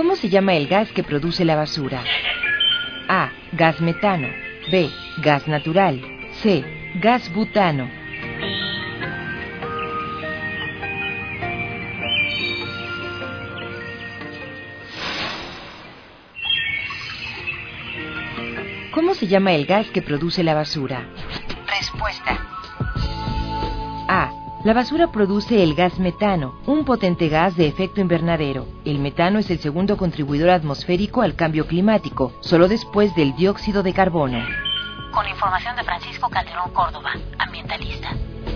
¿Cómo se llama el gas que produce la basura? A. Gas metano. B. Gas natural. C. Gas butano. ¿Cómo se llama el gas que produce la basura? Respuesta. A. La basura produce el gas metano, un potente gas de efecto invernadero. El metano es el segundo contribuidor atmosférico al cambio climático, solo después del dióxido de carbono. Con información de Francisco Calderón Córdoba, ambientalista.